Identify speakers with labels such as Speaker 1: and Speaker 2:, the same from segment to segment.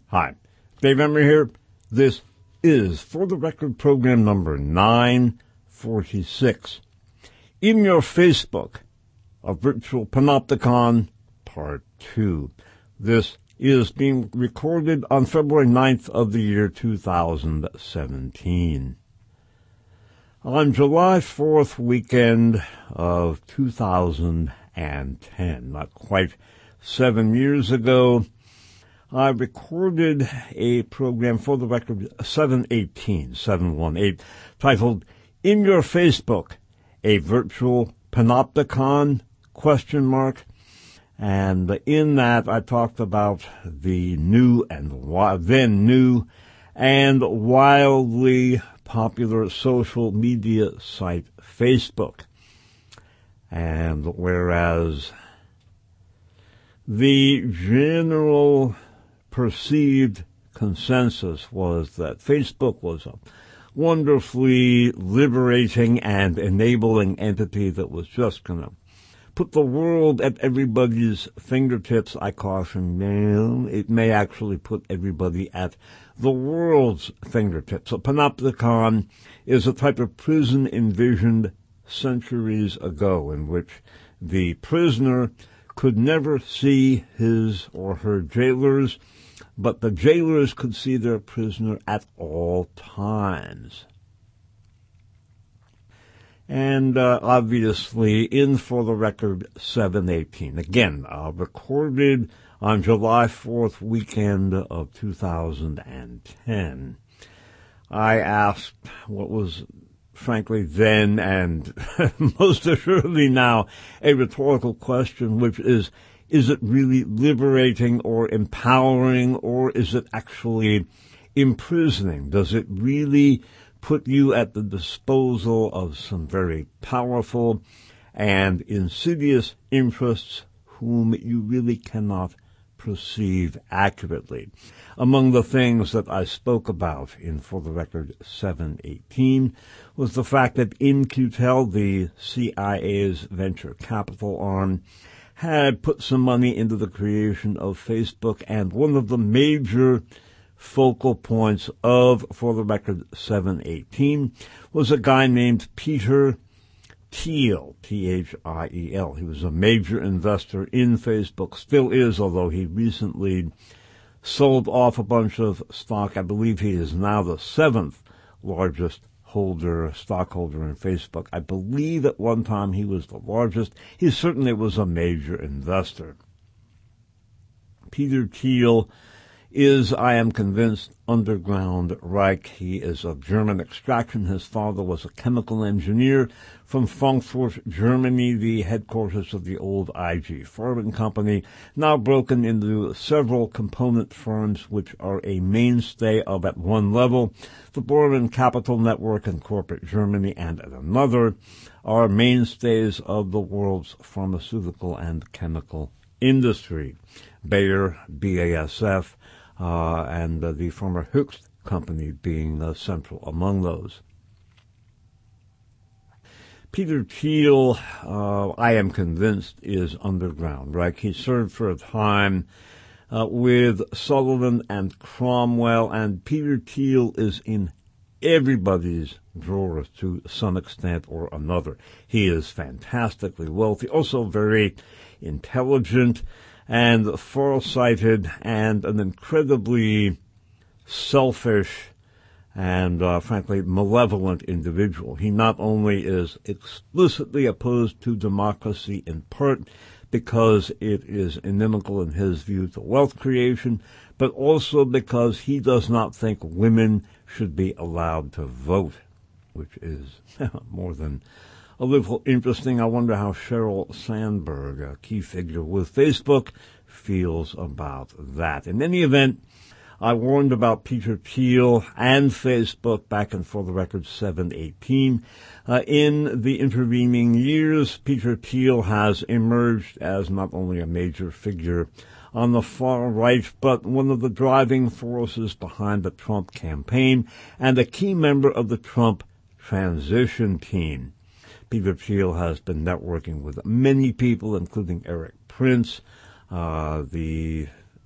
Speaker 1: Hi, Dave Emory here. This is For the Record program number 946. In your Facebook, a virtual panopticon, part 2. This is being recorded on February 9th of the year 2017. On July 4th weekend of 2010, not quite 7 years ago, I recorded a program For the Record 718, titled In Your Facebook, a Virtual Panopticon, ? And in that I talked about the then new and wildly popular social media site Facebook. And whereas the general perceived consensus was that Facebook was a wonderfully liberating and enabling entity that was just going to put the world at everybody's fingertips, I caution, it may actually put everybody at the world's fingertips. A panopticon is a type of prison envisioned centuries ago in which the prisoner could never see his or her jailers, but the jailers could see their prisoner at all times. And obviously, in For the Record 718, again, recorded on July 4th weekend of 2010, I asked what was frankly then and most assuredly now a rhetorical question, which is it really liberating or empowering, or is it actually imprisoning? Does it really put you at the disposal of some very powerful and insidious interests whom you really cannot perceive accurately? Among the things that I spoke about in For the Record 718 was the fact that In-Q-Tel, the CIA's venture capital arm, had put some money into the creation of Facebook, and one of the major focal points of For the Record 718 was a guy named Peter Thiel, Thiel. He was a major investor in Facebook, still is, although he recently sold off a bunch of stock. I believe he is now the 7th largest stockholder in Facebook. I believe at one time he was the largest. He certainly was a major investor. Peter Thiel is, I am convinced, underground Reich. He is of German extraction. His father was a chemical engineer from Frankfurt, Germany, the headquarters of the old IG Farben Company, now broken into several component firms which are a mainstay of, at one level, the Bormann Capital Network in corporate Germany, and at another are mainstays of the world's pharmaceutical and chemical industry. Bayer, BASF, and the former Höchst company being central among those. Peter Thiel, I am convinced, is underground, right? He served for a time with Sullivan and Cromwell, and Peter Thiel is in everybody's drawers to some extent or another. He is fantastically wealthy, also very intelligent and far-sighted, and an incredibly selfish and, frankly, malevolent individual. He not only is explicitly opposed to democracy, in part because it is inimical in his view to wealth creation, but also because he does not think women should be allowed to vote, which is more than a little interesting. I wonder how Sheryl Sandberg, a key figure with Facebook, feels about that. In any event, I warned about Peter Thiel and Facebook back in For the Record 718. In the intervening years, Peter Thiel has emerged as not only a major figure on the far right, but one of the driving forces behind the Trump campaign and a key member of the Trump transition team. Peter Thiel has been networking with many people, including Eric Prince, the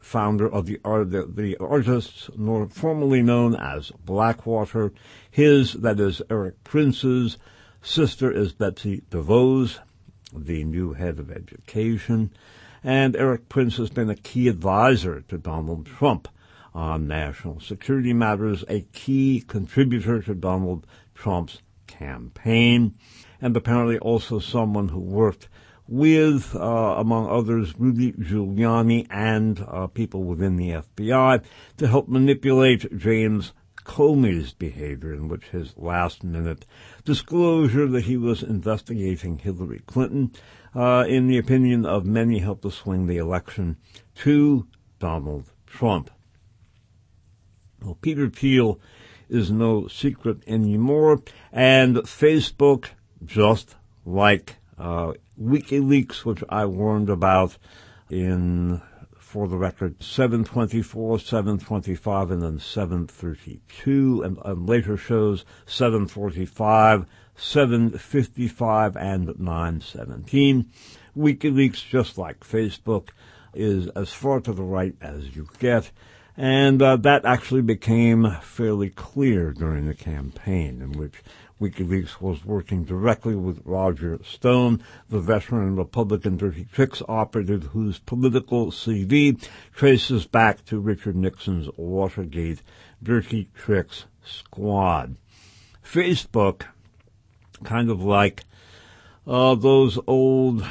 Speaker 1: founder of the artists formerly known as Blackwater. That is Erik Prince's sister is Betsy DeVos, the new head of education. And Erik Prince has been a key advisor to Donald Trump on national security matters, a key contributor to Donald Trump's campaign, and apparently also someone who worked with, among others, Rudy Giuliani and people within the FBI to help manipulate James Comey's behavior, in which his last-minute disclosure that he was investigating Hillary Clinton, in the opinion of many, helped to swing the election to Donald Trump. Well, Peter Thiel is no secret anymore, and Facebook, just like WikiLeaks, which I warned about for the record, 724, 725, and then 732, and later shows 745, 755, and 917. WikiLeaks, just like Facebook, is as far to the right as you get, and that actually became fairly clear during the campaign, in which WikiLeaks was working directly with Roger Stone, the veteran Republican dirty tricks operative whose political CV traces back to Richard Nixon's Watergate dirty tricks squad. Facebook, kind of like those old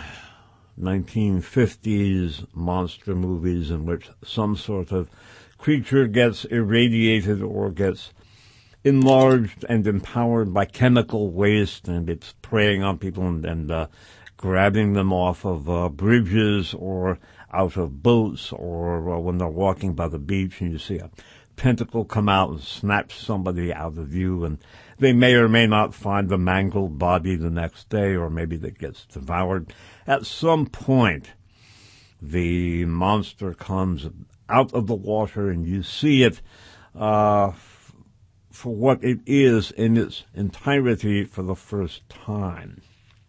Speaker 1: 1950s monster movies in which some sort of creature gets irradiated or gets enlarged and empowered by chemical waste, and it's preying on people and grabbing them off of bridges or out of boats, or when they're walking by the beach and you see a tentacle come out and snatch somebody out of view, and they may or may not find the mangled body the next day, or maybe that gets devoured. At some point, the monster comes out of the water and you see it for what it is in its entirety for the first time.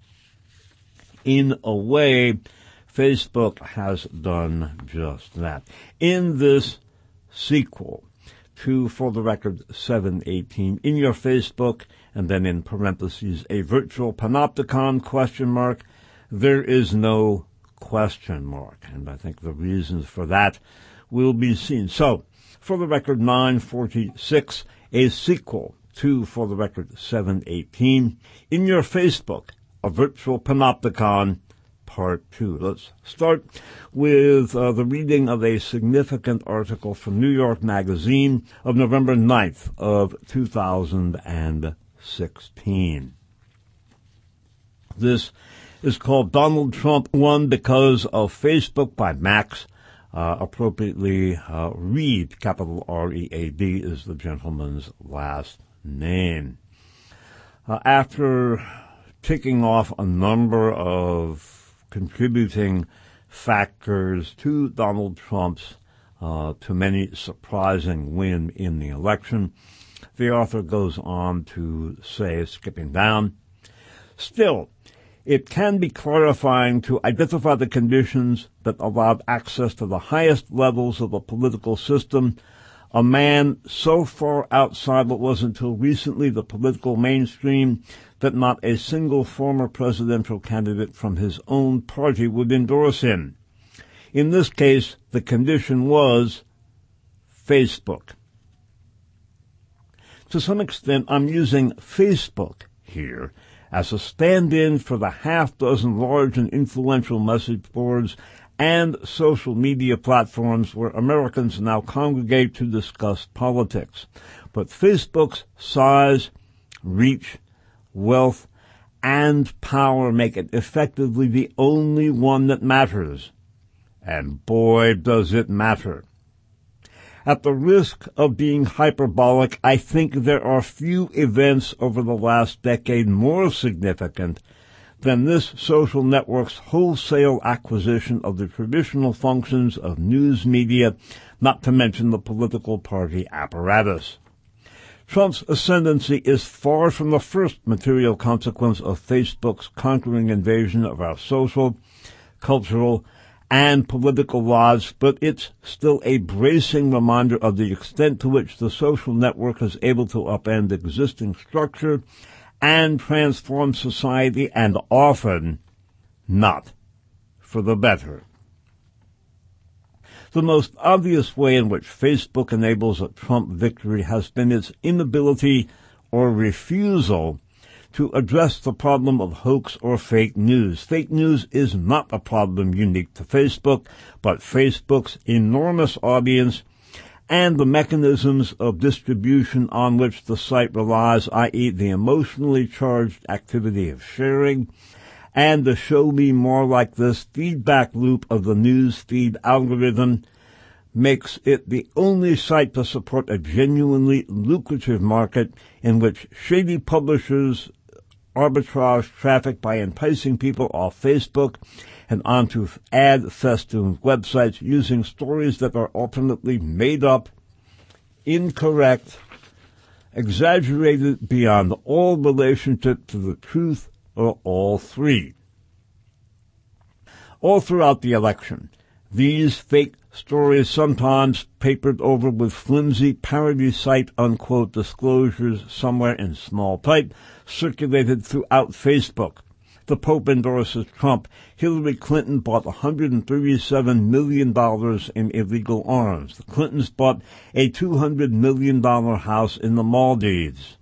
Speaker 1: In a way, Facebook has done just that. In this sequel to, for the record, 718, in your Facebook, and then in parentheses, a virtual panopticon ? There is no question mark, and I think the reasons for that will be seen. So, for the record, 946, a sequel to, for the record, 718, in your Facebook, a virtual panopticon Part 2. Let's start with the reading of a significant article from New York Magazine of November 9th of 2016. This is called Donald Trump Won Because of Facebook by Max. Appropriately, Reed, capital R-E-A-D, is the gentleman's last name. After ticking off a number of contributing factors to Donald Trump's to many surprising win in the election, the author goes on to say, skipping down, still, it can be clarifying to identify the conditions that allowed access to the highest levels of the political system, a man so far outside what was until recently the political mainstream that not a single former presidential candidate from his own party would endorse him. In this case, the condition was Facebook. To some extent, I'm using Facebook here as a stand-in for the half-dozen large and influential message boards and social media platforms where Americans now congregate to discuss politics. But Facebook's size, reach, wealth, and power make it effectively the only one that matters. And boy, does it matter. At the risk of being hyperbolic, I think there are few events over the last decade more significant than this social network's wholesale acquisition of the traditional functions of news media, not to mention the political party apparatus. Trump's ascendancy is far from the first material consequence of Facebook's conquering invasion of our social, cultural, and political lives, but it's still a bracing reminder of the extent to which the social network is able to upend existing structure and transform society, and often not for the better. The most obvious way in which Facebook enables a Trump victory has been its inability or refusal to address the problem of hoax or fake news. Fake news is not a problem unique to Facebook, but Facebook's enormous audience and the mechanisms of distribution on which the site relies, i.e. the emotionally charged activity of sharing, and the show me more like this feedback loop of the news feed algorithm makes it the only site to support a genuinely lucrative market in which shady publishers arbitrage traffic by enticing people off Facebook and onto ad-festooned websites using stories that are alternately made up, incorrect, exaggerated beyond all relationship to the truth, or all three. All throughout the election, these fake stories, sometimes papered over with flimsy parody site unquote disclosures somewhere in small type, circulated throughout Facebook. The Pope endorses Trump. Hillary Clinton bought $137 million in illegal arms. The Clintons bought a $200 million house in the Maldives.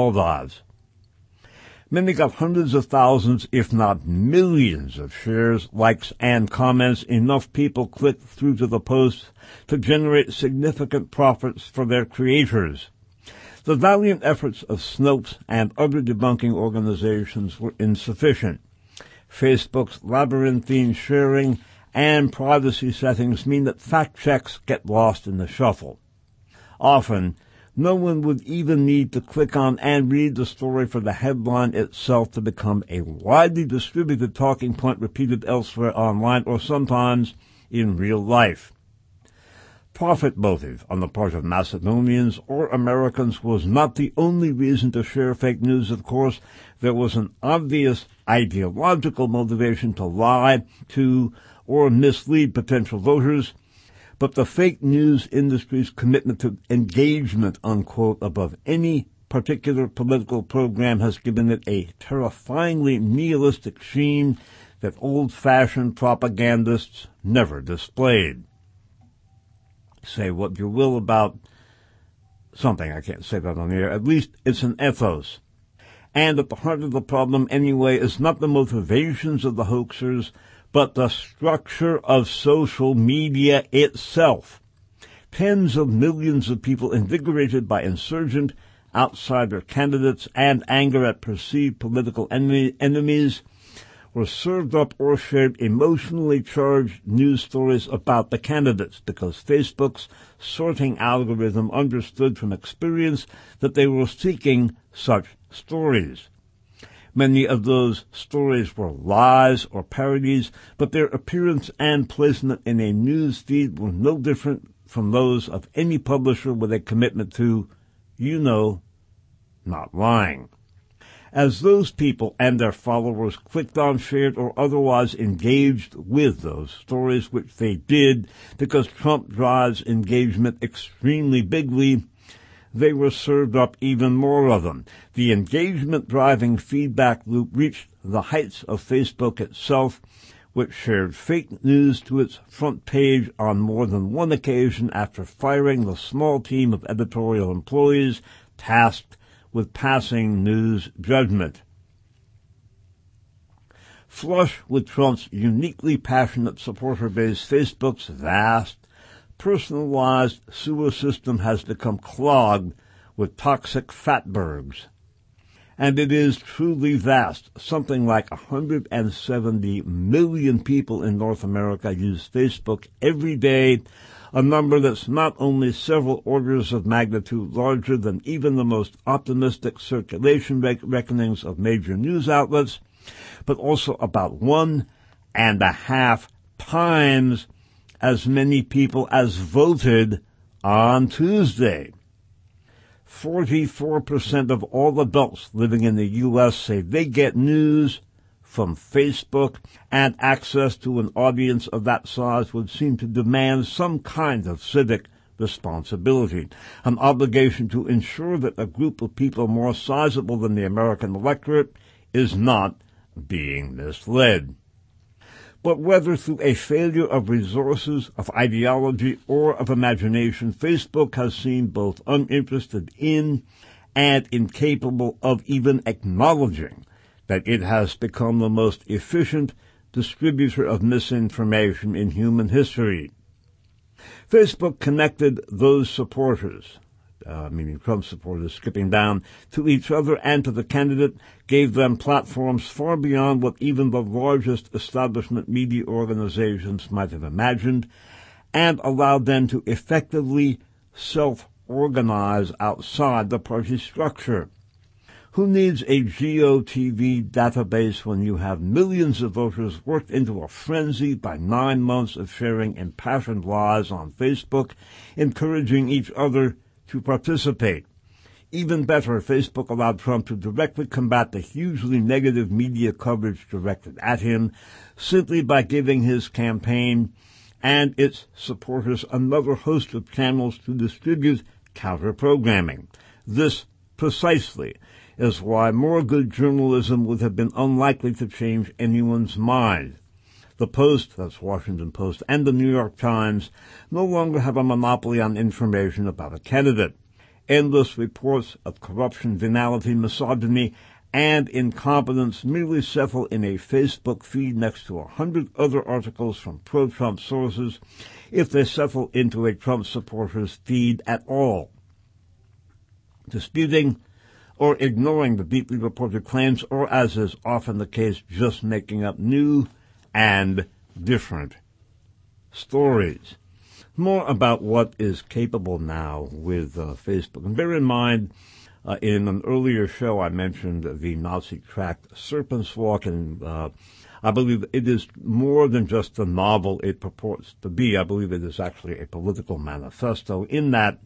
Speaker 1: Many got hundreds of thousands, if not millions, of shares, likes, and comments. Enough people clicked through to the posts to generate significant profits for their creators. The valiant efforts of Snopes and other debunking organizations were insufficient. Facebook's labyrinthine sharing and privacy settings mean that fact checks get lost in the shuffle. Often, no one would even need to click on and read the story for the headline itself to become a widely distributed talking point repeated elsewhere online or sometimes in real life. Profit motive on the part of Macedonians or Americans was not the only reason to share fake news, of course. There was an obvious ideological motivation to lie to or mislead potential voters. But the fake news industry's commitment to engagement, unquote, above any particular political program has given it a terrifyingly nihilistic sheen that old-fashioned propagandists never displayed. Say what you will about something, I can't say that on the air, at least it's an ethos. And at the heart of the problem, anyway, is not the motivations of the hoaxers, but the structure of social media itself. Tens of millions of people invigorated by insurgent, outsider candidates and anger at perceived political enemies were served up or shared emotionally charged news stories about the candidates because Facebook's sorting algorithm understood from experience that they were seeking such stories. Many of those stories were lies or parodies, but their appearance and placement in a news feed were no different from those of any publisher with a commitment to, not lying. As those people and their followers clicked on, shared, or otherwise engaged with those stories, which they did because Trump drives engagement extremely bigly, they were served up even more of them. The engagement-driving feedback loop reached the heights of Facebook itself, which shared fake news to its front page on more than one occasion after firing the small team of editorial employees tasked with passing news judgment. Flush with Trump's uniquely passionate supporter base, Facebook's vast, personalized sewer system has become clogged with toxic fatbergs. And it is truly vast. Something like 170 million people in North America use Facebook every day, a number that's not only several orders of magnitude larger than even the most optimistic circulation reckonings of major news outlets, but also about 1.5 times as many people as voted on Tuesday. 44% of all adults living in the U.S. say they get news from Facebook, and access to an audience of that size would seem to demand some kind of civic responsibility, an obligation to ensure that a group of people more sizable than the American electorate is not being misled. But whether through a failure of resources, of ideology, or of imagination, Facebook has seemed both uninterested in and incapable of even acknowledging that it has become the most efficient distributor of misinformation in human history. Facebook connected those supporters, meaning Trump supporters, skipping down, to each other and to the candidate, gave them platforms far beyond what even the largest establishment media organizations might have imagined, and allowed them to effectively self-organize outside the party structure. Who needs a GOTV database when you have millions of voters worked into a frenzy by 9 months of sharing impassioned lies on Facebook, encouraging each other to participate? Even better, Facebook allowed Trump to directly combat the hugely negative media coverage directed at him simply by giving his campaign and its supporters another host of channels to distribute counter-programming. This, precisely, is why more good journalism would have been unlikely to change anyone's mind. The Post, that's Washington Post, and the New York Times no longer have a monopoly on information about a candidate. Endless reports of corruption, venality, misogyny, and incompetence merely settle in a Facebook feed next to 100 other articles from pro-Trump sources, if they settle into a Trump supporter's feed at all. Disputing or ignoring the deeply reported claims, or, as is often the case, just making up new and different stories. More about what is capable now with Facebook. And bear in mind, in an earlier show I mentioned the Nazi tract Serpent's Walk, and I believe it is more than just a novel it purports to be. I believe it is actually a political manifesto, in that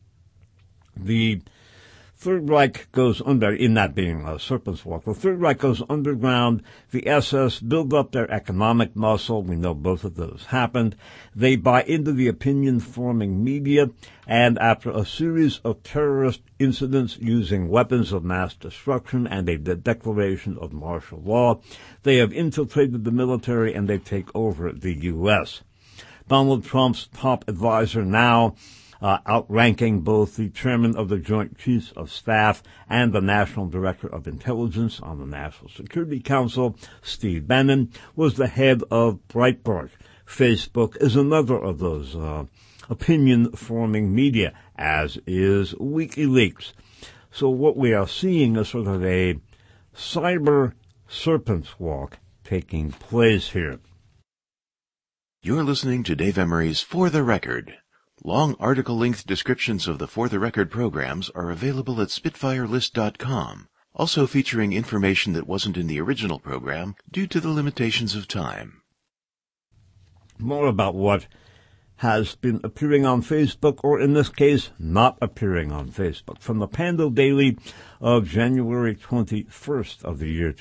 Speaker 1: the Third Reich goes under, in that being Serpent's Walk. The Third Reich goes underground. The SS build up their economic muscle. We know both of those happened. They buy into the opinion-forming media, and after a series of terrorist incidents using weapons of mass destruction and a declaration of martial law, they have infiltrated the military and they take over the U.S. Donald Trump's top advisor now, outranking both the chairman of the Joint Chiefs of Staff and the National Director of Intelligence on the National Security Council, Steve Bannon, was the head of Breitbart. Facebook is another of those opinion-forming media, as is WikiLeaks. So what we are seeing is sort of a cyber serpent's walk taking place here.
Speaker 2: You're listening to Dave Emery's For the Record. Long article-length descriptions of the For the Record programs are available at SpitfireList.com, also featuring information that wasn't in the original program due to the limitations of time.
Speaker 1: More about what has been appearing on Facebook, or in this case, not appearing on Facebook. From the Pando Daily of January 21st of the year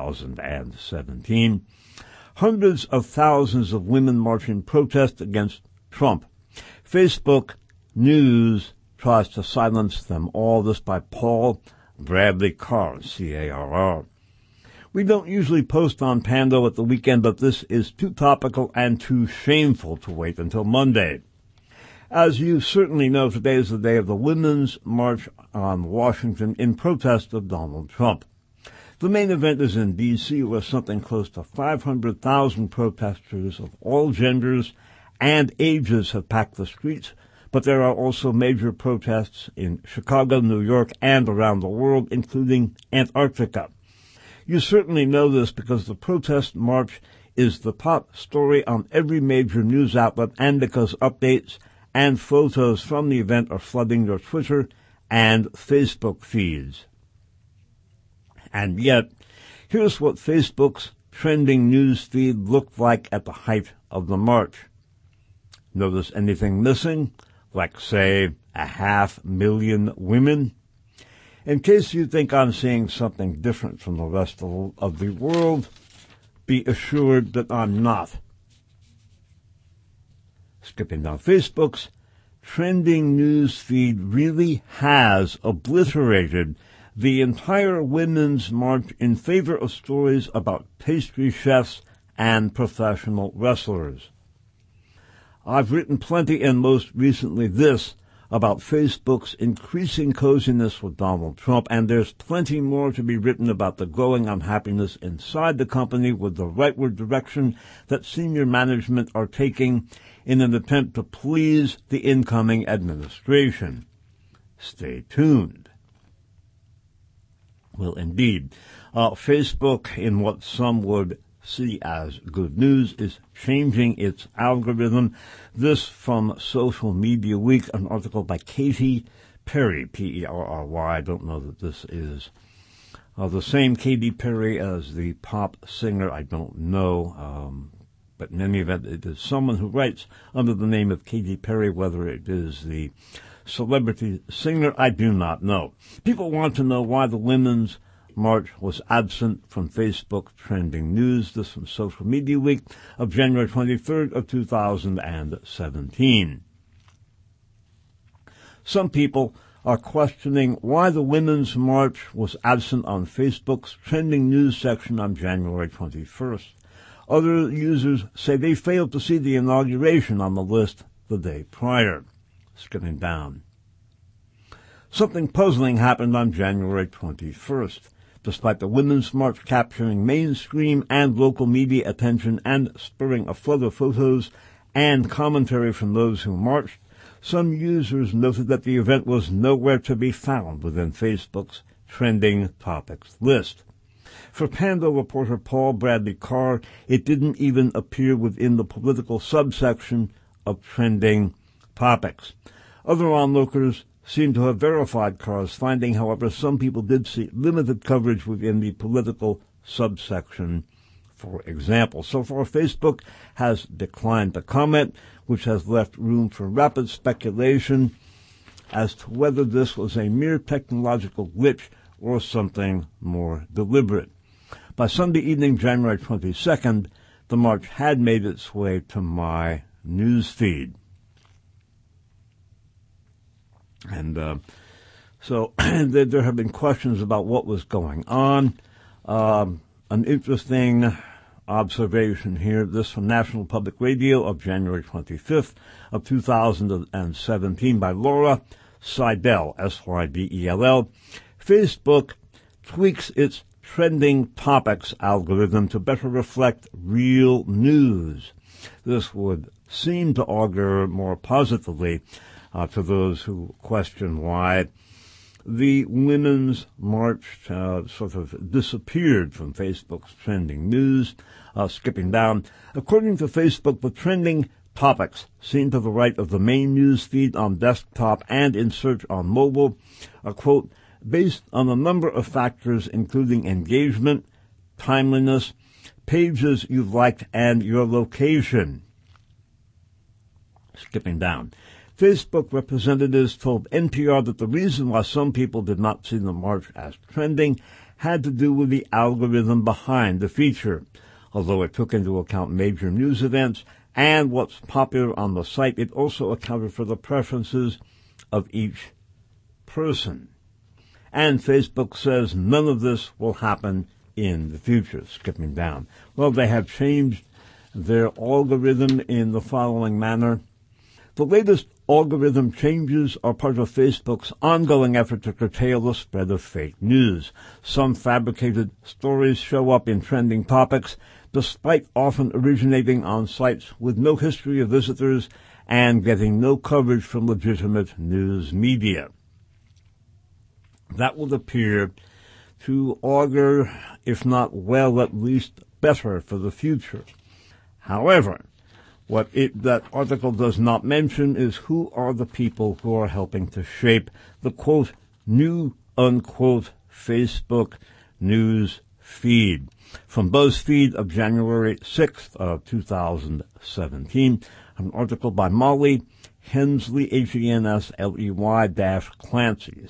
Speaker 1: 2017, hundreds of thousands of women march in protest against Trump. Facebook News tries to silence them all. This by Paul Bradley Carr, C-A-R-R. We don't usually post on Pando at the weekend, but this is too topical and too shameful to wait until Monday. As you certainly know, today is the day of the Women's March on Washington in protest of Donald Trump. The main event is in D.C., where something close to 500,000 protesters of all genders and ages have packed the streets, but there are also major protests in Chicago, New York, and around the world, including Antarctica. You certainly know this because the protest march is the top story on every major news outlet, and because updates and photos from the event are flooding your Twitter and Facebook feeds. And yet, here's what Facebook's trending news feed looked like at the height of the march. Notice anything missing? Like, say, 500,000 women? In case you think I'm seeing something different from the rest of the world, Be assured that I'm not. Skipping down, Facebook's trending news feed really has obliterated the entire Women's March in favor of stories about pastry chefs and professional wrestlers. I've written plenty, and most recently this, about Facebook's increasing coziness with Donald Trump, and there's plenty more to be written about the growing unhappiness inside the company with the rightward direction that senior management are taking in an attempt to please the incoming administration. Stay tuned. Well, indeed, Facebook, in what some would see as good news, is changing its algorithm. This from Social Media Week, an article by Katy Perry, P-E-R-R-Y. I don't know that this is the same Katy Perry as the pop singer. I don't know, but in any event, it is someone who writes under the name of Katy Perry. Whether it is the celebrity singer, I do not know. People want to know why the Women's March was absent from Facebook trending news. This from Social Media Week of January 23rd of 2017. Some people are questioning why the Women's March was absent on Facebook's trending news section on January 21st. Other users say they failed to see the inauguration on the list the day prior. Skipping down. Something puzzling happened on January 21st. Despite the Women's March capturing mainstream and local media attention and spurring a flood of photos and commentary from those who marched, some users noted that the event was nowhere to be found within Facebook's trending topics list. For Pando reporter Paul Bradley Carr, it didn't even appear within the political subsection of trending topics. Other onlookers seem to have verified Carr's finding. However, some people did see limited coverage within the political subsection, for example. So far, Facebook has declined to comment, which has left room for rapid speculation as to whether this was a mere technological glitch or something more deliberate. By Sunday evening, January 22nd, the march had made its way to my news feed. And so there have been questions about what was going on. An interesting observation here, this from National Public Radio of January 25th of 2017 by Laura Seibel, S-Y-B-E-L-L. Facebook tweaks its trending topics algorithm to better reflect real news. This would seem to augur more positively to those who question why the Women's March sort of disappeared from Facebook's trending news. Skipping down, according to Facebook, the trending topics seen to the right of the main news feed on desktop and in search on mobile are, quote, based on a number of factors including engagement, timeliness, pages you've liked, and your location. Skipping down. Facebook representatives told NPR that the reason why some people did not see the march as trending had to do with the algorithm behind the feature. Although it took into account major news events and what's popular on the site, it also accounted for the preferences of each person. And Facebook says none of this will happen in the future. Skipping down. Well, they have changed their algorithm in the following manner. The latest algorithm changes are part of Facebook's ongoing effort to curtail the spread of fake news. Some fabricated stories show up in trending topics, despite often originating on sites with no history of visitors and getting no coverage from legitimate news media. That would appear to augur, if not well, at least better for the future. However, what that article does not mention is who are the people who are helping to shape the, quote, new, unquote, Facebook news feed. From BuzzFeed of January 6th of 2017, an article by Molly Hensley, Hensley-Clancy,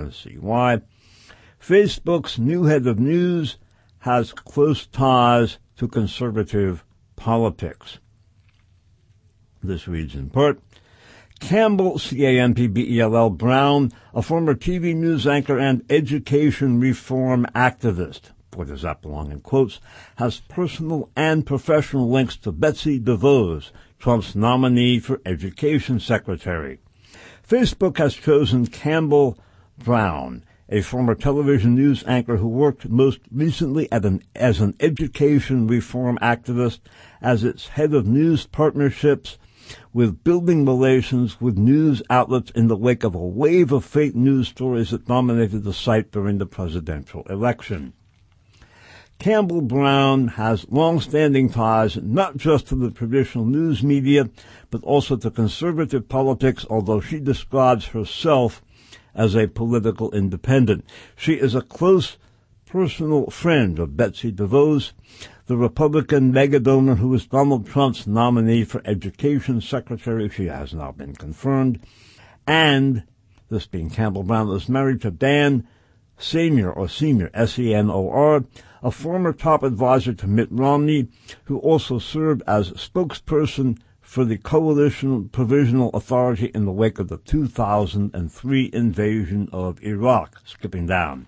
Speaker 1: C-L-A-N-C-Y. Facebook's new head of news has close ties to conservative politics. This reads in part, Campbell, C-A-M-P-B-E-L-L, Brown, a former TV news anchor and education reform activist, boy does that belong in quotes, has personal and professional links to Betsy DeVos, Trump's nominee for education secretary. Facebook has chosen Campbell Brown, a former television news anchor who worked most recently as an education reform activist, as its head of news partnerships, with building relations with news outlets in the wake of a wave of fake news stories that dominated the site during the presidential election. Campbell Brown has long-standing ties not just to the traditional news media, but also to conservative politics, although she describes herself as a political independent. She is a close personal friend of Betsy DeVos, the Republican mega-donor who is Donald Trump's nominee for education secretary. She has now been confirmed. And, this being Campbell Brown, is married to Dan Senior, S-E-N-O-R, a former top advisor to Mitt Romney, who also served as spokesperson for the Coalition Provisional Authority in the wake of the 2003 invasion of Iraq. Skipping down.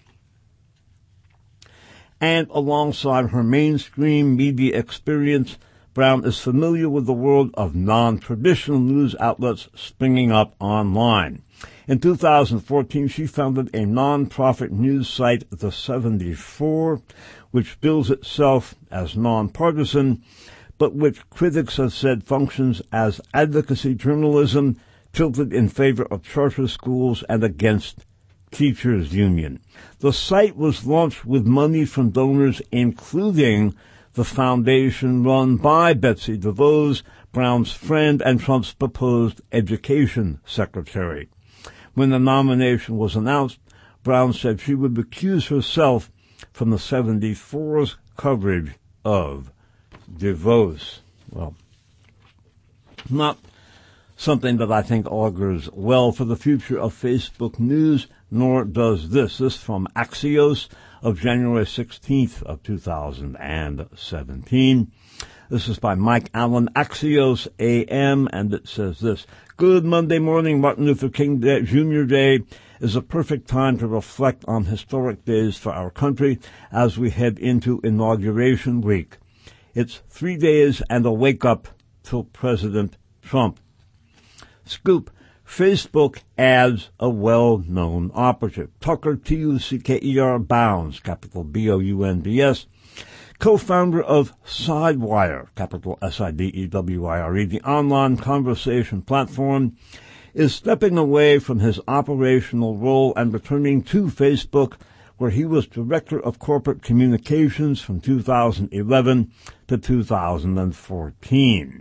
Speaker 1: And alongside her mainstream media experience, Brown is familiar with the world of non-traditional news outlets springing up online. In 2014, she founded a non-profit news site, The 74, which bills itself as nonpartisan, but which critics have said functions as advocacy journalism tilted in favor of charter schools and against teachers' union. The site was launched with money from donors, including the foundation run by Betsy DeVos, Brown's friend and Trump's proposed education secretary. When the nomination was announced, Brown said she would recuse herself from the 74's coverage of DeVos. Well, not something that I think augurs well for the future of Facebook News, nor does this. This from Axios of January 16th of 2017. This is by Mike Allen, Axios AM, and it says this. Good Monday morning, Martin Luther King Jr. Day is a perfect time to reflect on historic days for our country as we head into Inauguration Week. It's 3 days and a wake-up till President Trump. Scoop. Facebook adds a well-known operative. Tucker, T-U-C-K-E-R, Bounds, capital B-O-U-N-D-S, co-founder of Sidewire, capital S-I-D-E-W-I-R-E, the online conversation platform, is stepping away from his operational role and returning to Facebook, where he was Director of Corporate Communications from 2011 to 2014.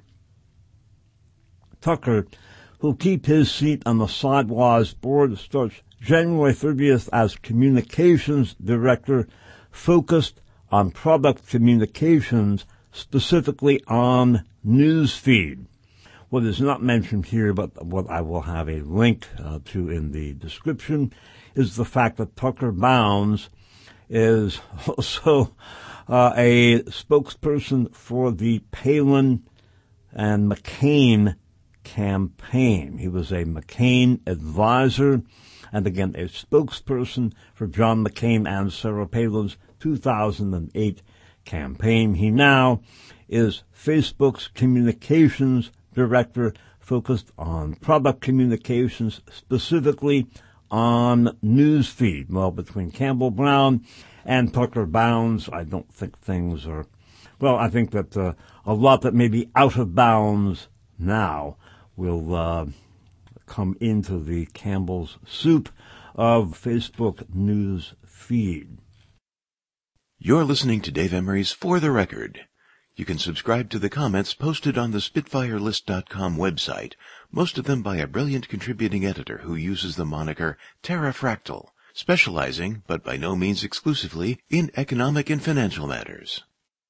Speaker 1: Tucker, who'll keep his seat on the Sidewire's board, starts January 30th as Communications Director, focused on product communications, specifically on Newsfeed. What is not mentioned here, but what I will have a link to in the description, is the fact that Tucker Bounds is also a spokesperson for the Palin and McCain campaign. He was a McCain advisor and, again, a spokesperson for John McCain and Sarah Palin's 2008 campaign. He now is Facebook's communications director, focused on product communications, specifically on Newsfeed. Well, between Campbell Brown and Tucker Bounds, I don't think things are, well, I think that a lot that may be out of bounds now will come into the Campbell's soup of Facebook news feed.
Speaker 2: You're listening to Dave Emery's For the Record. You can subscribe to the comments posted on the SpitfireList.com website, most of them by a brilliant contributing editor who uses the moniker Terrafractal, specializing, but by no means exclusively, in economic and financial matters.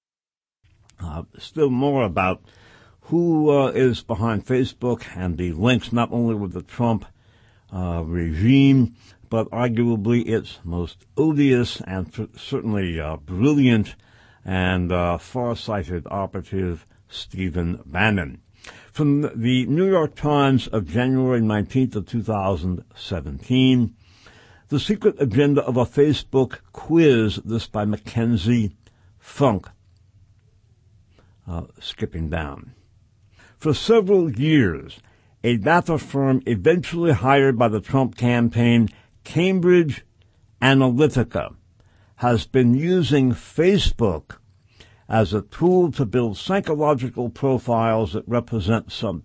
Speaker 1: Still more about who is behind Facebook and the links not only with the Trump regime, but arguably its most odious and certainly brilliant and far-sighted operative Stephen Bannon. From the New York Times of January 19th of 2017, The Secret Agenda of a Facebook Quiz, this by Mackenzie Funk. Skipping down. For several years, a data firm eventually hired by the Trump campaign, Cambridge Analytica, has been using Facebook as a tool to build psychological profiles that represent some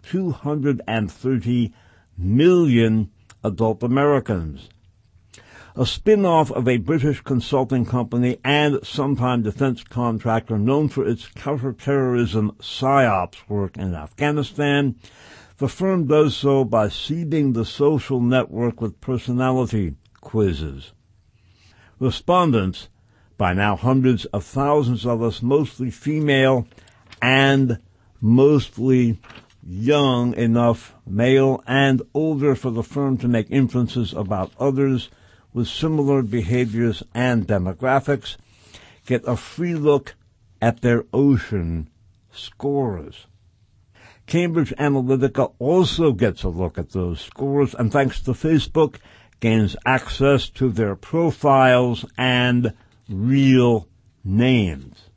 Speaker 1: 230 million adult Americans. A spin-off of a British consulting company and sometime defense contractor known for its counterterrorism PSYOPs work in Afghanistan, the firm does so by seeding the social network with personality quizzes. Respondents, by now hundreds of thousands of us, mostly female and mostly young enough, male and older, for the firm to make inferences about others with similar behaviors and demographics, get a free look at their ocean scores. Cambridge Analytica also gets a look at those scores, and thanks to Facebook, gains access to their profiles and real names.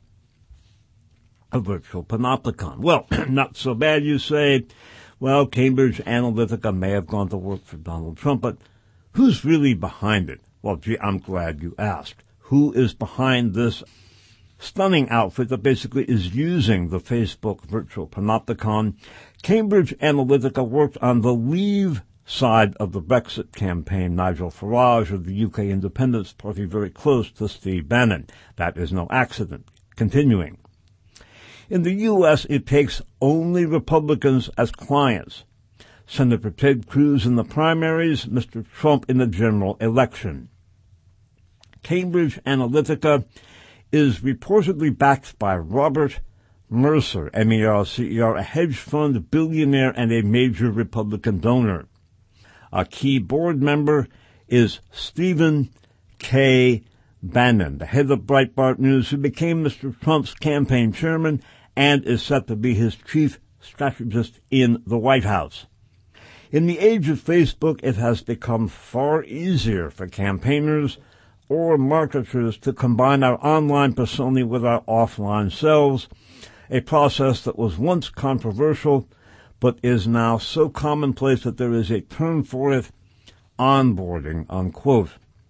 Speaker 1: A virtual panopticon. Well, not so bad, you say. Well, Cambridge Analytica may have gone to work for Donald Trump, but who's really behind it? Well, gee, I'm glad you asked. Who is behind this stunning outfit that basically is using the Facebook virtual panopticon? Cambridge Analytica worked on the Leave side of the Brexit campaign. Nigel Farage of the UK Independence Party, very close to Steve Bannon. That is no accident. Continuing. In the U.S., it takes only Republicans as clients. Senator Ted Cruz in the primaries, Mr. Trump in the general election. Cambridge Analytica is reportedly backed by Robert Mercer, M-E-R-C-E-R, a hedge fund billionaire and a major Republican donor. A key board member is Stephen K. Bannon, the head of Breitbart News, who became Mr. Trump's campaign chairman and is set to be his chief strategist in the White House. In the age of Facebook, it has become far easier for campaigners or marketers to combine our online personae with our offline selves, a process that was once controversial but is now so commonplace that there is a term for it, onboarding, unquote.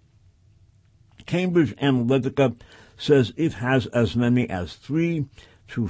Speaker 1: Cambridge Analytica says it has as many as 3,000 to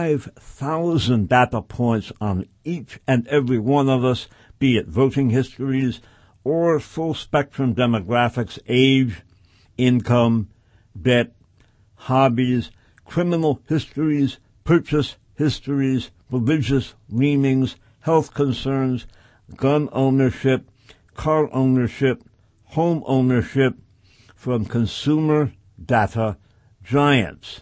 Speaker 1: 5,000 data points on each and every one of us, be it voting histories or full-spectrum demographics, age, income, debt, hobbies, criminal histories, purchase histories, religious leanings, health concerns, gun ownership, car ownership, home ownership, from consumer data giants.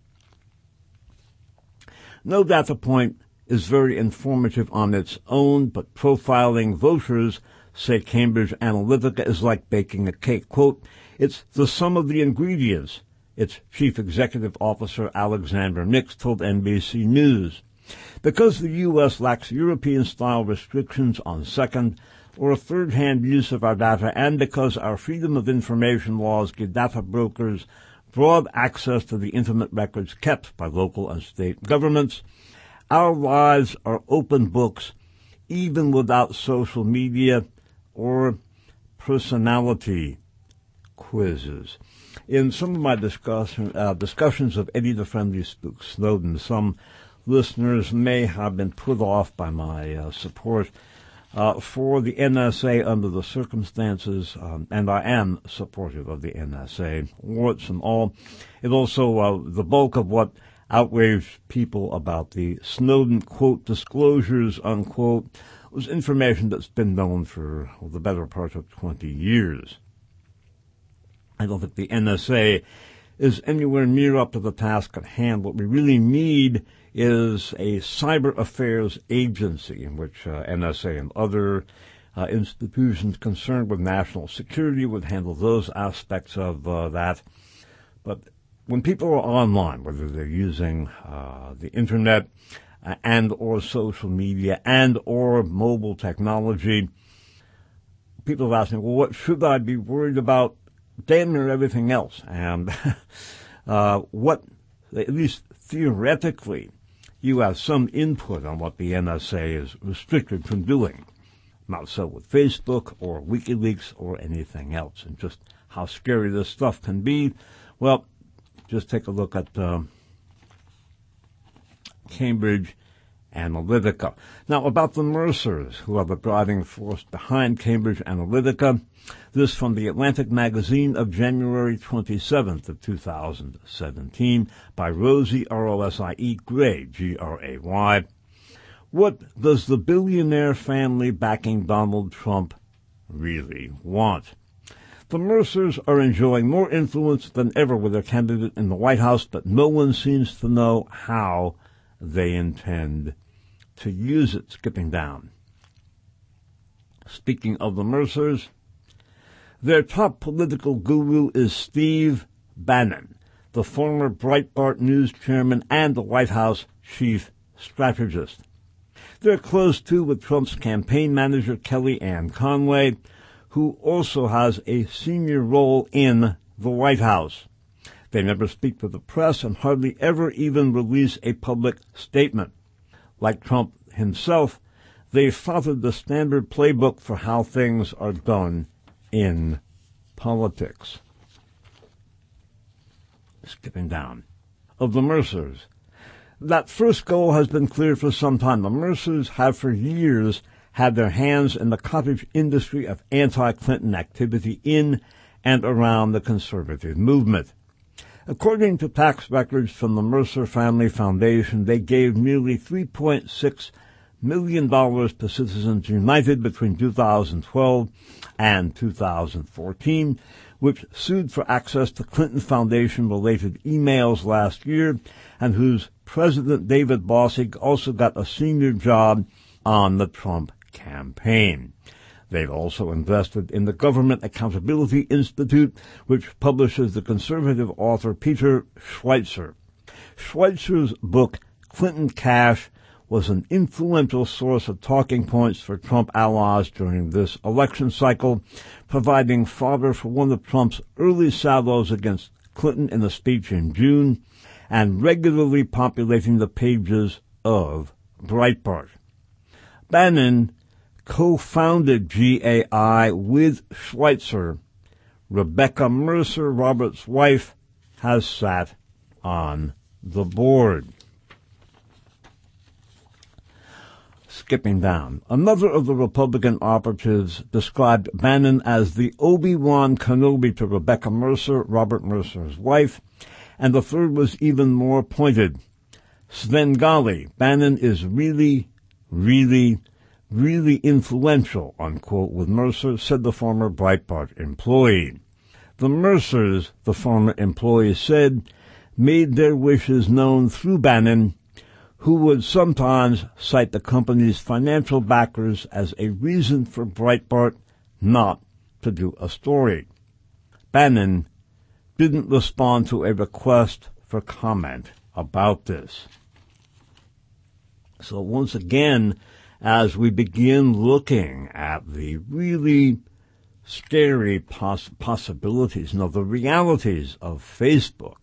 Speaker 1: No data point is very informative on its own, but profiling voters, say Cambridge Analytica, is like baking a cake. Quote, it's the sum of the ingredients, its chief executive officer Alexander Nix told NBC News. Because the U.S. lacks European-style restrictions on second or third-hand use of our data, and because our freedom of information laws give data brokers broad access to the intimate records kept by local and state governments, our lives are open books, even without social media or personality quizzes. In some of my discussions of Eddie the Friendly Spook Snowden, some listeners may have been put off by my support for the NSA under the circumstances, and I am supportive of the NSA, warts and all. It also, the bulk of what outraged people about the Snowden, quote, disclosures, unquote, was information that's been known for the better part of 20 years. I don't think the NSA is anywhere near up to the task at hand. What we really need is a cyber affairs agency in which NSA and other institutions concerned with national security would handle those aspects of that. But when people are online, whether they're using the internet and or social media and or mobile technology, people are asking, well, what should I be worried about? Damn near everything else. And what, at least theoretically, you have some input on what the NSA is restricted from doing. Not so with Facebook or WikiLeaks or anything else. And just how scary this stuff can be, well, just take a look at Cambridge Analytica. Now, about the Mercers, who are the driving force behind Cambridge Analytica, this from the Atlantic magazine of January 27th of 2017 by Rosie, R-O-S-I-E, Gray, G-R-A-Y. What does the billionaire family backing Donald Trump really want? The Mercers are enjoying more influence than ever with their candidate in the White House, but no one seems to know how they intend to use it. Skipping down. Speaking of the Mercers, their top political guru is Steve Bannon, the former Breitbart News chairman and the White House chief strategist. They're close, too, with Trump's campaign manager, Kellyanne Conway, who also has a senior role in the White House. They never speak to the press and hardly ever even release a public statement. Like Trump himself, they followed the standard playbook for how things are done in politics. Skipping down. Of the Mercers. That first goal has been clear for some time. The Mercers have for years had their hands in the cottage industry of anti-Clinton activity in and around the conservative movement. According to tax records from the Mercer Family Foundation, they gave nearly $3.6 million to Citizens United between 2012 and 2014, which sued for access to Clinton Foundation-related emails last year, and whose President David Bossig also got a senior job on the Trump campaign. They've also invested in the Government Accountability Institute, which publishes the conservative author Peter Schweizer. Schweizer's book, Clinton Cash, was an influential source of talking points for Trump allies during this election cycle, providing fodder for one of Trump's early salvos against Clinton in a speech in June, and regularly populating the pages of Breitbart. Bannon co-founded GAI with Schweitzer. Rebecca Mercer, Robert's wife, has sat on the board. Skipping down. Another of the Republican operatives described Bannon as the Obi-Wan Kenobi to Rebecca Mercer, Robert Mercer's wife, and the third was even more pointed. Svengali, Bannon is really influential, unquote, with Mercer, said the former Breitbart employee. The Mercers, the former employee said, made their wishes known through Bannon, who would sometimes cite the company's financial backers as a reason for Breitbart not to do a story. Bannon didn't respond to a request for comment about this. So once again, as we begin looking at the really scary possibilities, the realities of Facebook,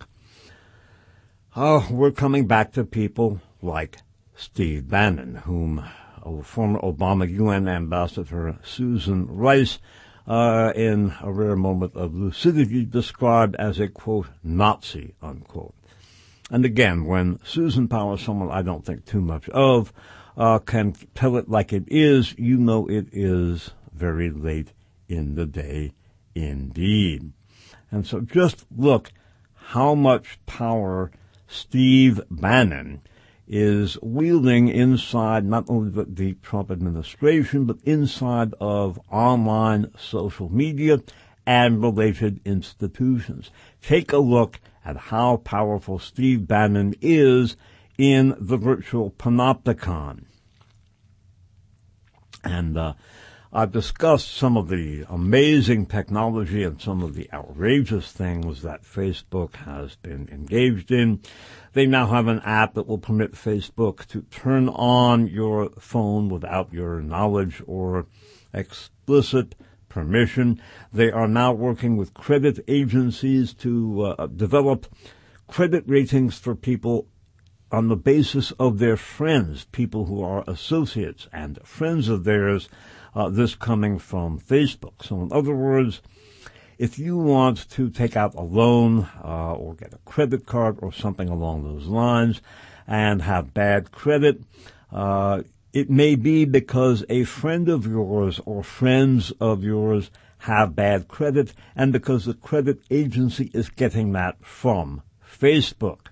Speaker 1: we're coming back to people like Steve Bannon, whom former Obama UN Ambassador Susan Rice, in a rare moment of lucidity, described as a, quote, Nazi, unquote. And again, when Susan Powers, someone I don't think too much of, can tell it like it is, you know it is very late in the day indeed. And so just look how much power Steve Bannon is wielding inside not only the Trump administration, but inside of online social media and related institutions. Take a look at how powerful Steve Bannon is in the virtual panopticon. And I've discussed some of the amazing technology and some of the outrageous things that Facebook has been engaged in. They now have an app that will permit Facebook to turn on your phone without your knowledge or explicit permission. They are now working with credit agencies to develop credit ratings for people on the basis of their friends, people who are associates and friends of theirs, this coming from Facebook. So in other words, if you want to take out a loan or get a credit card or something along those lines and have bad credit, it may be because a friend of yours or friends of yours have bad credit and because the credit agency is getting that from Facebook.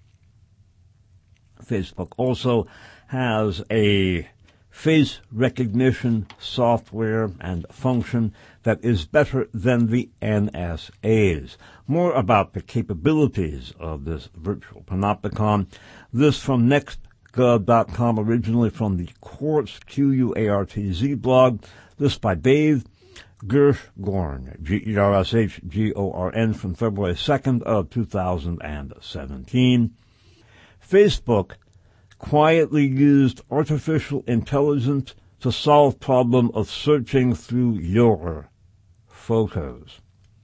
Speaker 1: Facebook also has a face recognition software and function that is better than the NSA's. More about the capabilities of this virtual panopticon. This from nextgov.com, originally from the Quartz, Q-U-A-R-T-Z blog. This by Dave Gershgorn, G-E-R-S-H-G-O-R-N, from February 2nd of 2017. Facebook quietly used artificial intelligence to solve problem of searching through your photos.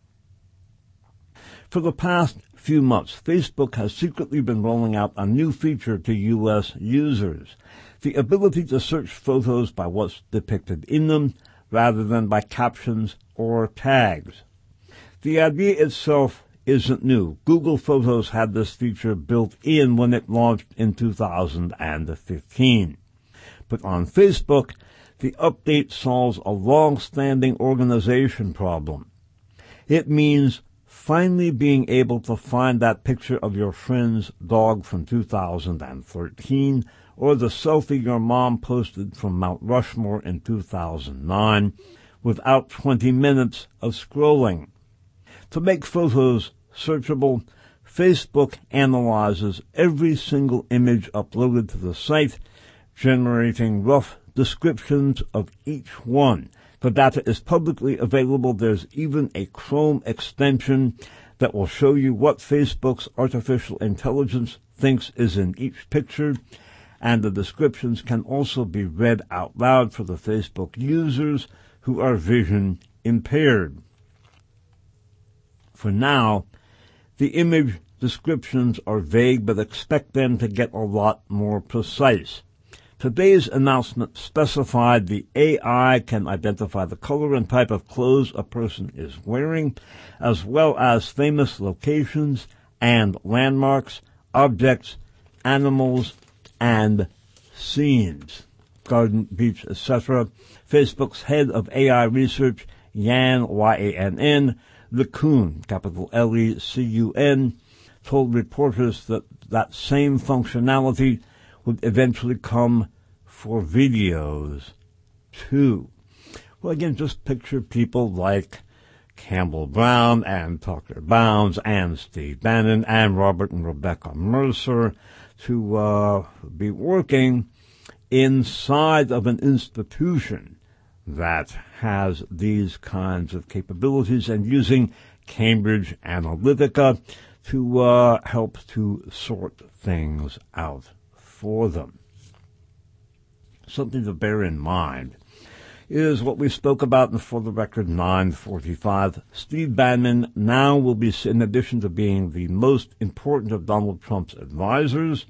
Speaker 1: For the past few months, Facebook has secretly been rolling out a new feature to U.S. users, the ability to search photos by what's depicted in them rather than by captions or tags. The idea itself isn't new. Google Photos had this feature built in when it launched in 2015. But on Facebook, the update solves a long-standing organization problem. It means finally being able to find that picture of your friend's dog from 2013 or the selfie your mom posted from Mount Rushmore in 2009 without 20 minutes of scrolling. To make photos searchable, Facebook analyzes every single image uploaded to the site, generating rough descriptions of each one. The data is publicly available. There's even a Chrome extension that will show you what Facebook's artificial intelligence thinks is in each picture, and the descriptions can also be read out loud for the Facebook users who are vision impaired. For now, the image descriptions are vague, but expect them to get a lot more precise. Today's announcement specified the AI can identify the color and type of clothes a person is wearing, as well as famous locations and landmarks, objects, animals, and scenes, garden, beach, etc. Facebook's head of AI research, Yan, Y-A-N-N, LeCun, capital L-E-C-U-N, told reporters that that same functionality would eventually come for videos, too. Well, again, just picture people like Campbell Brown and Tucker Bounds and Steve Bannon and Robert and Rebecca Mercer to be working inside of an institution that has these kinds of capabilities and using Cambridge Analytica to help to sort things out for them. Something to bear in mind is what we spoke about in For the Record 945. Steve Bannon now will be, in addition to being the most important of Donald Trump's advisors,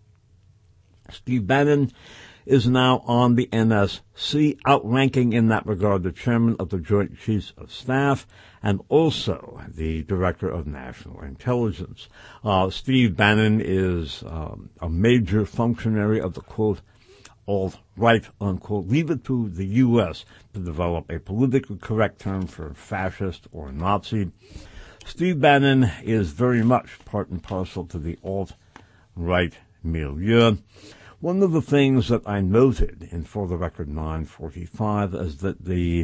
Speaker 1: Steve Bannon is now on the NSC, outranking in that regard the chairman of the Joint Chiefs of Staff and also the Director of National Intelligence. Steve Bannon is a major functionary of the, quote, alt-right, unquote. Leave it to the U.S. to develop a politically correct term for fascist or Nazi. Steve Bannon is very much part and parcel to the alt-right milieu. One of the things that I noted in For the Record 945 is that the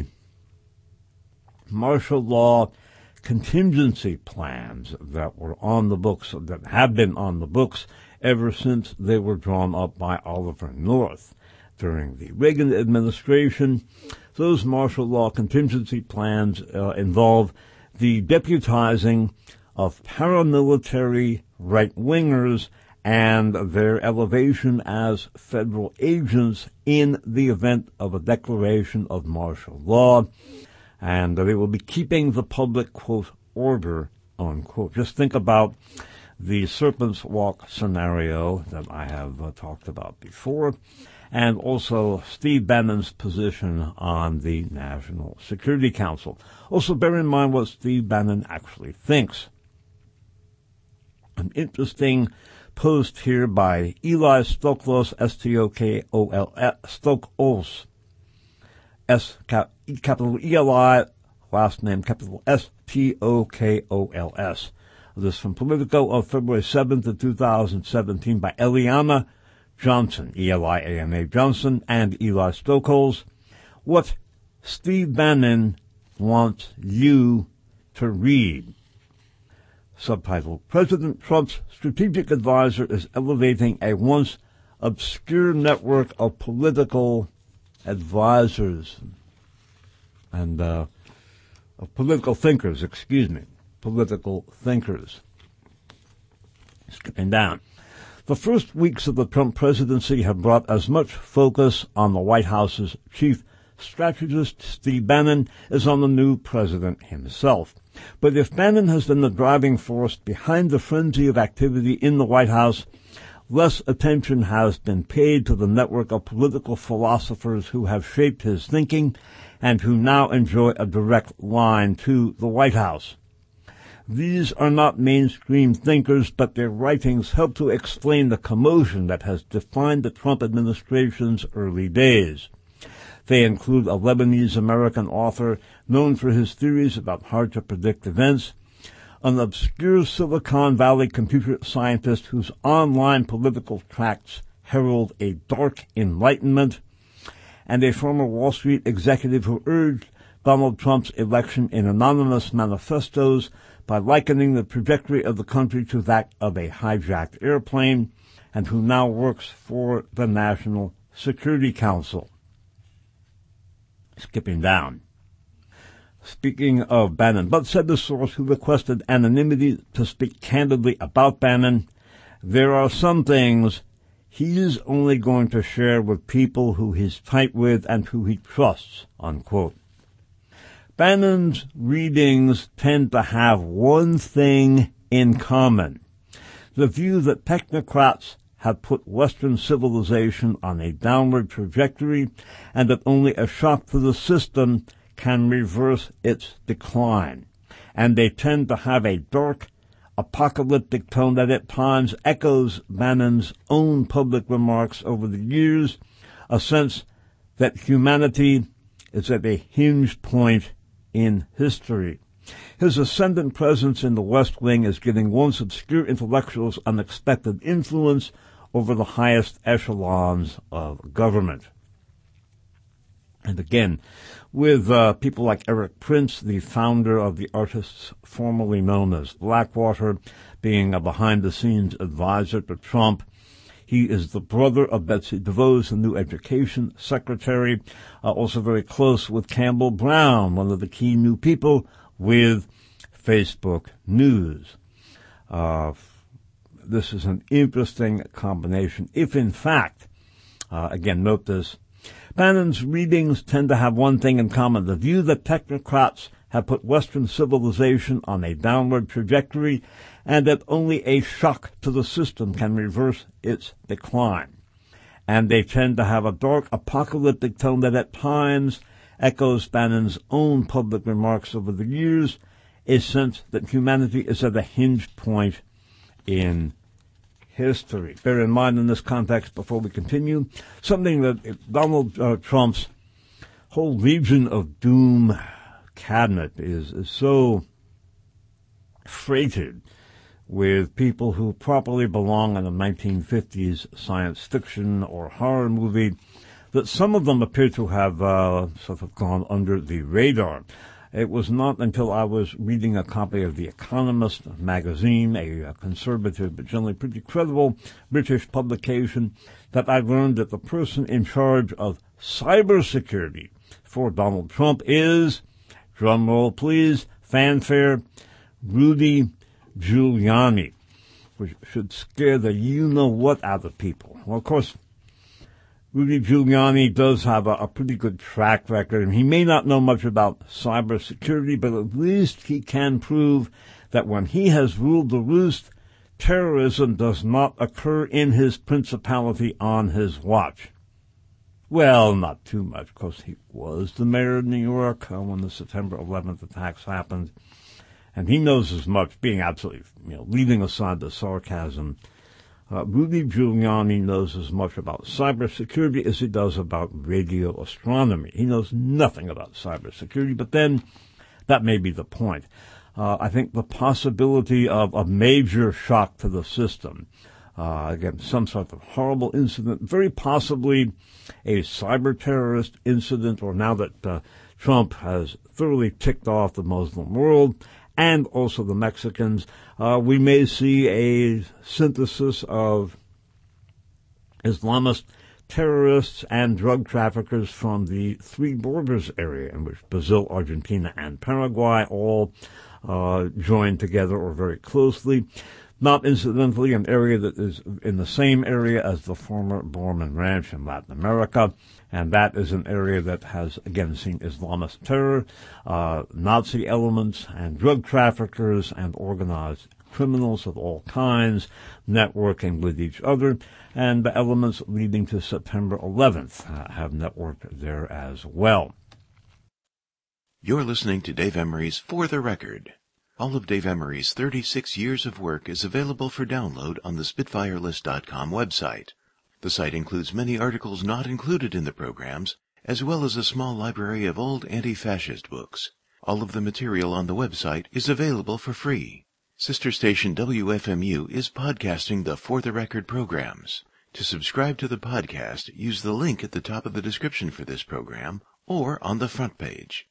Speaker 1: martial law contingency plans that were on the books, that have been on the books ever since they were drawn up by Oliver North during the Reagan administration, Those martial law contingency plans involve the deputizing of paramilitary right-wingers and their elevation as federal agents in the event of a declaration of martial law, and they will be keeping the public, quote, order, unquote. Just think about the Serpent's Walk scenario that I have talked about before, and also Steve Bannon's position on the National Security Council. Also bear in mind what Steve Bannon actually thinks. An interesting post here by Eli Stoklos, Stoklos, capital E-L-I, last name capital S-T-O-K-O-L-S. This from Politico of February 7th of 2017 by Eliana Johnson, E-L-I-A-N-A Johnson, and Eli Stoklos. What Steve Bannon wants you to read. Subtitle: President Trump's strategic advisor is elevating a once obscure network of political advisors and of political thinkers, political thinkers. Skipping down. The first weeks of the Trump presidency have brought as much focus on the White House's chief strategist, Steve Bannon, as on the new president himself. But if Bannon has been the driving force behind the frenzy of activity in the White House, less attention has been paid to the network of political philosophers who have shaped his thinking and who now enjoy a direct line to the White House. These are not mainstream thinkers, but their writings help to explain the commotion that has defined the Trump administration's early days. They include a Lebanese-American author known for his theories about hard-to-predict events, an obscure Silicon Valley computer scientist whose online political tracts herald a dark enlightenment, and a former Wall Street executive who urged Donald Trump's election in anonymous manifestos by likening the trajectory of the country to that of a hijacked airplane, and who now works for the National Security Council. Skipping down. Speaking of Bannon, but said the source who requested anonymity to speak candidly about Bannon, there are some things he's only going to share with people who he's tight with and who he trusts, unquote. Bannon's readings tend to have one thing in common: the view that technocrats have put Western civilization on a downward trajectory and that only a shock to the system can reverse its decline. And they tend to have a dark, apocalyptic tone that at times echoes Bannon's own public remarks over the years, a sense that humanity is at a hinge point in history. His ascendant presence in the West Wing is giving once obscure intellectuals unexpected influence over the highest echelons of government. And again, with people like Eric Prince, the founder of the artists formerly known as Blackwater, being a behind-the-scenes advisor to Trump. He is the brother of Betsy DeVos, the new education secretary, also very close with Campbell Brown, one of the key new people with Facebook News. This is an interesting combination. If, in fact, again, note this, Bannon's readings tend to have one thing in common: the view that technocrats have put Western civilization on a downward trajectory and that only a shock to the system can reverse its decline. And they tend to have a dark, apocalyptic tone that at times echoes Bannon's own public remarks over the years, a sense that humanity is at a hinge point in history. Bear in mind in this context, before we continue, something that Donald Trump's whole Legion of Doom cabinet is so freighted with people who properly belong in a 1950s science fiction or horror movie that some of them appear to have sort of gone under the radar. It was not until I was reading a copy of The Economist magazine, a conservative but generally pretty credible British publication, that I learned that the person in charge of cybersecurity for Donald Trump is, drum roll please, fanfare, Rudy Giuliani, which should scare the you-know-what out of people. Well, of course, Rudy Giuliani does have a pretty good track record, and he may not know much about cybersecurity, but at least he can prove that when he has ruled the roost, terrorism does not occur in his principality on his watch. Well, not too much, because he was the mayor of New York when the September 11th attacks happened, and he knows as much, being absolutely, leaving aside the sarcasm. Rudy Giuliani knows as much about cybersecurity as he does about radio astronomy. He knows nothing about cybersecurity, but then that may be the point. I think the possibility of a major shock to the system, again, some sort of horrible incident, very possibly a cyber terrorist incident, or now that Trump has thoroughly ticked off the Muslim world and also the Mexicans, we may see a synthesis of Islamist terrorists and drug traffickers from the Three Borders area, in which Brazil, Argentina, and Paraguay all joined together or very closely. Not incidentally, an area that is in the same area as the former Borman Ranch in Latin America, and that is an area that has, again, seen Islamist terror, Nazi elements, and drug traffickers, and organized criminals of all kinds networking with each other, and the elements leading to September 11th have networked there as well.
Speaker 2: You're listening to Dave Emery's For the Record. All of Dave Emery's 36 years of work is available for download on the SpitfireList.com website. The site includes many articles not included in the programs, as well as a small library of old anti-fascist books. All of the material on the website is available for free. Sister station WFMU is podcasting the For the Record programs. To subscribe to the podcast, use the link at the top of the description for this program or on the front page.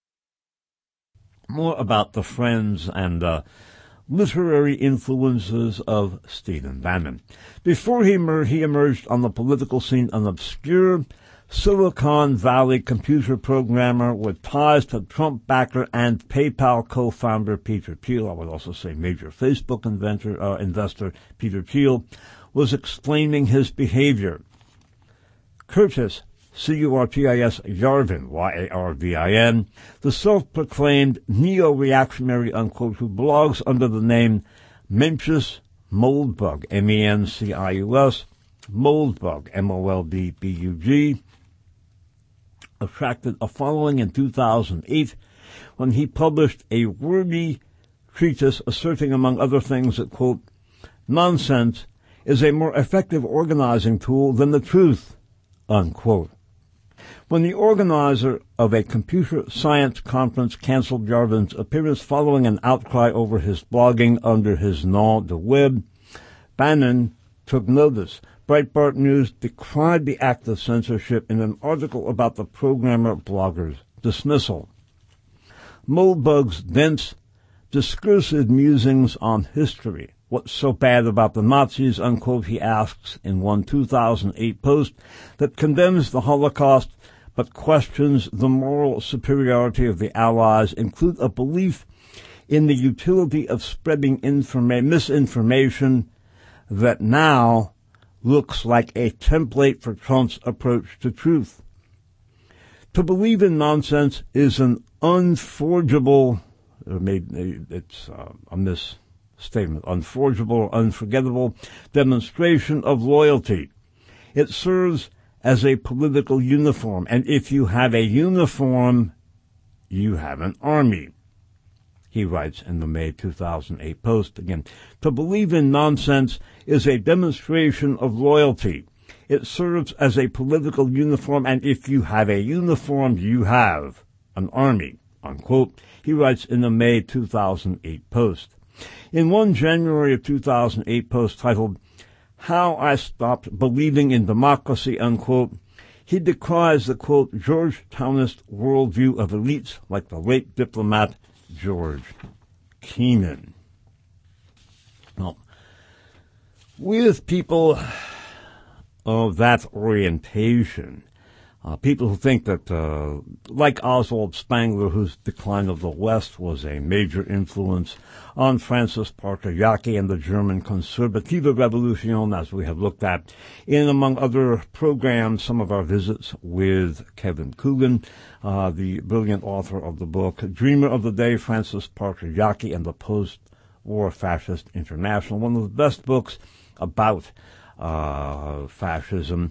Speaker 1: More about the friends and literary influences of Stephen Bannon. Before he emerged on the political scene, an obscure Silicon Valley computer programmer with ties to Trump backer and PayPal co-founder Peter Thiel, I would also say major Facebook investor Peter Thiel, was explaining his behavior. Curtis, C-U-R-T-I-S, Yarvin, Y-A-R-V-I-N, the self-proclaimed neo-reactionary, unquote, who blogs under the name Mencius Moldbug, M-E-N-C-I-U-S, Moldbug, M-O-L-D-B-U-G, attracted a following in 2008 when he published a wordy treatise asserting, among other things, that, quote, nonsense is a more effective organizing tool than the truth, unquote. When the organizer of a computer science conference canceled Yarvin's appearance following an outcry over his blogging under his nom de web, Bannon took notice. Breitbart News decried the act of censorship in an article about the programmer blogger's dismissal. Moldbug's dense, discursive musings on history. What's so bad about the Nazis, unquote, he asks in one 2008 post that condemns the Holocaust but questions the moral superiority of the Allies, include a belief in the utility of spreading misinformation that now looks like a template for Trump's approach to truth. To believe in nonsense is an unforgeable, it's a misstatement, unforgeable or unforgettable demonstration of loyalty. It serves as a political uniform, and if you have a uniform, you have an army, he writes in the May 2008 post. Again, to believe in nonsense is a demonstration of loyalty. It serves as a political uniform, and if you have a uniform, you have an army, unquote, he writes in the May 2008 post. In one January of 2008 post titled, How I Stopped Believing in Democracy, unquote, he decries the, quote, Georgetownist worldview of elites like the late diplomat George Kennan. Well, with people of that orientation, People who think that, like Oswald Spengler, whose Decline of the West was a major influence on Francis Parker Yockey and the German Conservative Revolution, as we have looked at in, among other programs, some of our visits with Kevin Coogan, the brilliant author of the book Dreamer of the Day, Francis Parker Yockey and the Post-War Fascist International, one of the best books about fascism.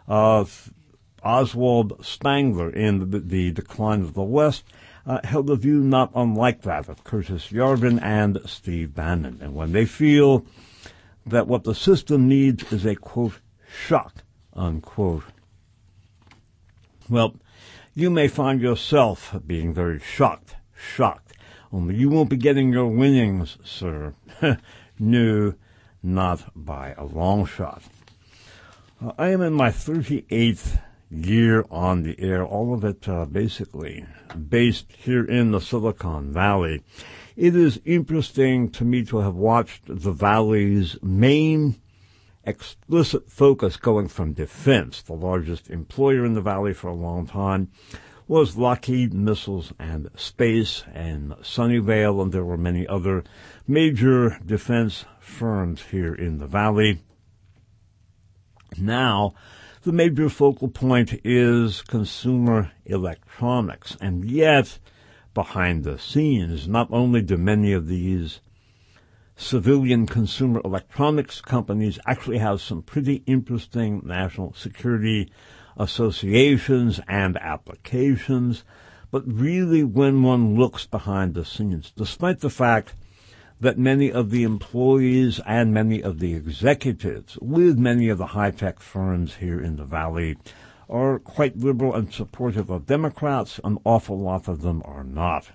Speaker 1: Oswald Spengler, in the Decline of the West, held a view not unlike that of Curtis Yarvin and Steve Bannon. And when they feel that what the system needs is a, quote, shock, unquote, well, you may find yourself being very shocked, only you won't be getting your winnings, sir. No, not by a long shot. I am in my 38th year on the air, all of it basically based here in the Silicon Valley. It is interesting to me to have watched the Valley's main explicit focus going from defense. The largest employer in the Valley for a long time was Lockheed Missiles and Space and Sunnyvale, and there were many other major defense firms here in the Valley. Now, the major focal point is consumer electronics, and yet, behind the scenes, not only do many of these civilian consumer electronics companies actually have some pretty interesting national security associations and applications, but really when one looks behind the scenes, despite the fact that many of the employees and many of the executives with many of the high-tech firms here in the Valley are quite liberal and supportive of Democrats, an awful lot of them are not.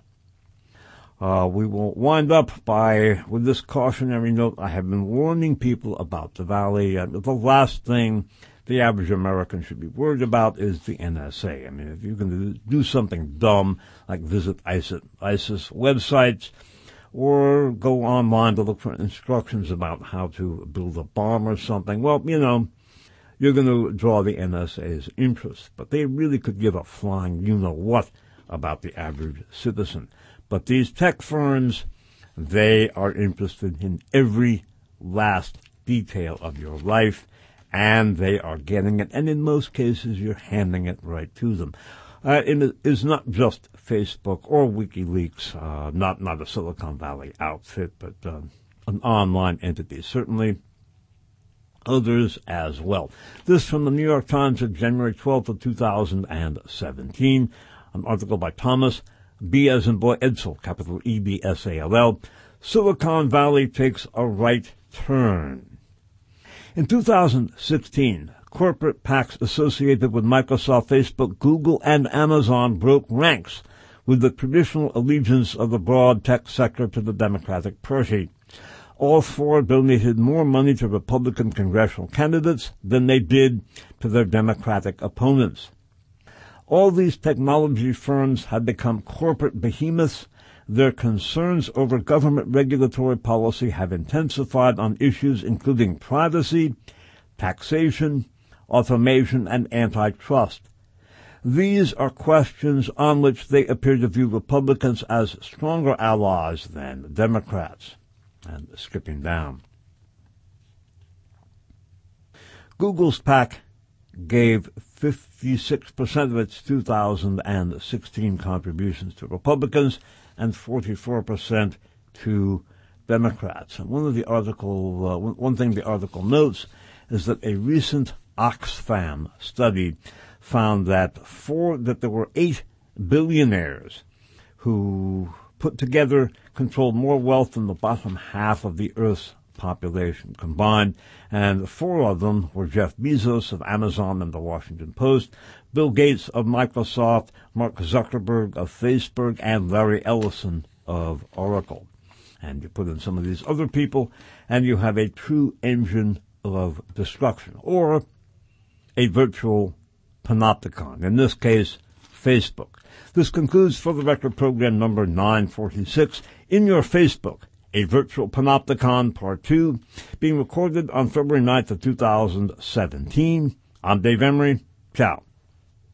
Speaker 1: We will wind up with this cautionary note. I have been warning people about the Valley. The last thing the average American should be worried about is the NSA. I mean, if you can do something dumb like visit ISIS websites, or go online to look for instructions about how to build a bomb or something, well, you're going to draw the NSA's interest. But they really could give a flying you-know-what about the average citizen. But these tech firms, they are interested in every last detail of your life, and they are getting it. And in most cases, you're handing it right to them. It is not just Facebook or WikiLeaks, not a Silicon Valley outfit, but an online entity. Certainly others as well. This from the New York Times of January 12th of 2017, an article by Thomas B. as in boy, Edsall, capital E-B-S-A-L-L. Silicon Valley takes a right turn. In 2016, corporate PACs associated with Microsoft, Facebook, Google, and Amazon broke ranks with the traditional allegiance of the broad tech sector to the Democratic Party. All four donated more money to Republican congressional candidates than they did to their Democratic opponents. All these technology firms had become corporate behemoths. Their concerns over government regulatory policy have intensified on issues including privacy, taxation, automation, and antitrust. These are questions on which they appear to view Republicans as stronger allies than Democrats. And skipping down. Google's PAC gave 56% of its 2016 contributions to Republicans and 44% to Democrats. And one thing the article notes is that a recent Oxfam study found that there were 8 billionaires who put together controlled more wealth than the bottom half of the Earth's population combined, and 4 of them were Jeff Bezos of Amazon and the Washington Post, Bill Gates of Microsoft, Mark Zuckerberg of Facebook, and Larry Ellison of Oracle. And you put in some of these other people, and you have a true engine of destruction, or a virtual panopticon, in this case, Facebook. This concludes For the Record program number 946, In Your Facebook, a Virtual Panopticon Part 2, being recorded on February 9th of 2017. I'm Dave Emery. Ciao.